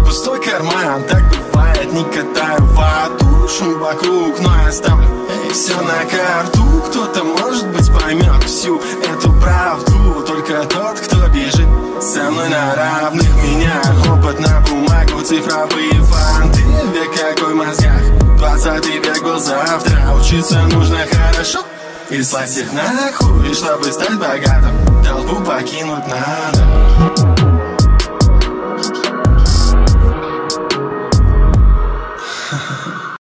пустой карман, так бывает, не катаю вату. Шум вокруг, но я ставлю все на карту. Кто-то, может быть, поймет всю эту правду, только тот, кто бежит со мной на равных. Меня опыт на бумагу, цифровые фанты. Век какой в мозгах, 20 век был завтра. Учиться нужно хорошо и слать их нахуй, чтобы стать богатым. Толпу покинуть надо.